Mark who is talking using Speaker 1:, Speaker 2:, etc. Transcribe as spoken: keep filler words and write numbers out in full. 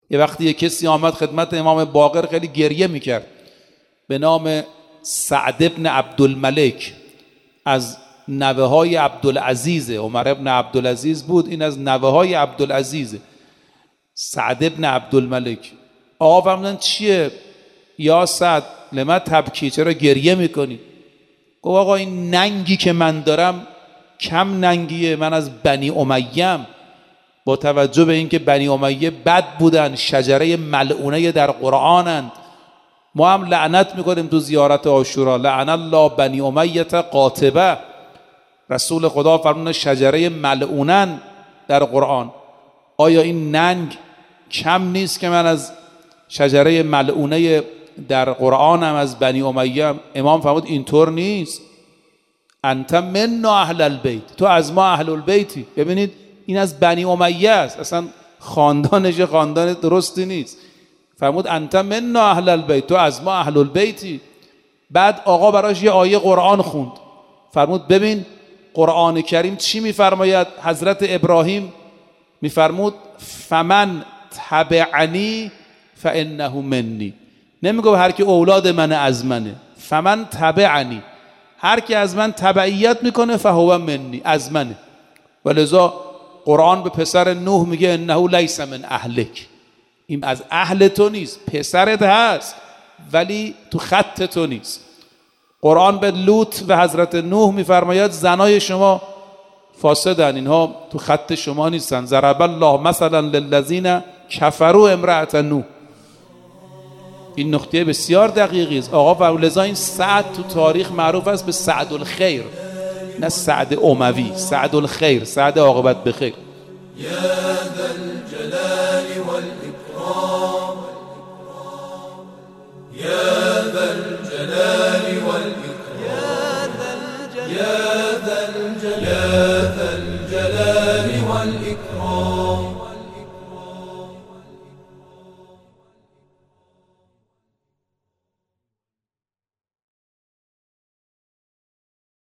Speaker 1: یه وقتی یه کسی آمد خدمت امام باقر خیلی گریه میکرد، به نام سعد ابن عبدالملک، از نوه های عبدالعزیز. عمر ابن عبدالعزیز بود، این از نوه های عبدالعزیز، سعد ابن عبدالملک. آقا فرمودن چیه یا سعد لما تبکی، چرا گریه میکنی؟ گفت آقا این ننگی که من دارم کم ننگیه، من از بنی امیه‌ام. با توجه به اینکه بنی امیه بد بودن، شجره ملعونه در قرآنند، ما هم لعنت میکنیم تو زیارت عاشورا، لعن الله بنی امیه قاطبه. رسول خدا فرمودن شجره ملعونن در قرآن. آیا این ننگ کم نیست که من از شجره ملعونه در قرآنم، از بنی امیه؟ امام فرمود اینطور نیست، انت منا اهل البیت، تو از ما اهل البیتی. ببینید این از بنی امیه است، اصلا خاندانش خاندان درستی نیست. فرمود انت منا اهل البیت، تو از ما اهل البیتی. بعد آقا براش یه آیه قرآن خوند، فرمود ببین قرآن کریم چی میفرماید. حضرت ابراهیم میفرمود فمن تبعنی فانه منی، نمیگه هر کی اولاد من از منه، فمن تبعنی، هر کی از من تبعیت میکنه فهو منی، از منه. ولذا قرآن به پسر نوح میگه انه لیس من اهلک، این از اهل تو نیست، پسرت هست ولی تو خط تو نیست. قرآن به لوط و حضرت نوح میفرماید زنای شما فاسدن، اینها تو خط شما نیستن. ضرب الله مثلا للذین کفروا امرأة نوح. این نکته بسیار دقیقی است. آقا فرمود لذا این سعد تو تاریخ معروف است به سعد الخیر، نه سعد اموی، سعد الخیر، سعد عاقبت بخیر.
Speaker 2: یا ذا الجلال والاکرام، یا ذا الجلال والاکرام، یا ذا الجلال والاکرام.